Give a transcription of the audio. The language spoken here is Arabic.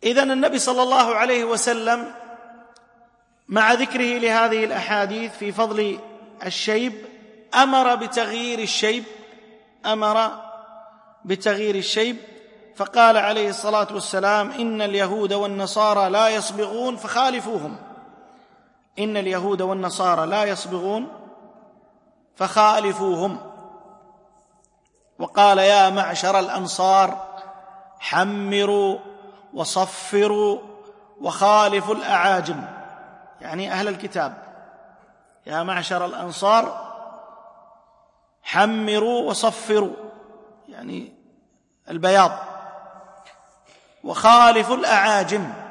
إذن النبي صلى الله عليه وسلم مع ذكره لهذه الأحاديث في فضل الشيب أمر بتغيير الشيب فقال عليه الصلاة والسلام: إن اليهود والنصارى لا يصبغون فخالفوهم. إن اليهود والنصارى لا يصبغون فخالفوهم. وقال: يا معشر الأنصار حمروا وصفروا وخالفوا الأعاجم، يعني أهل الكتاب. يا معشر الأنصار حمروا وصفروا، يعني البياض، وخالفوا الأعاجم،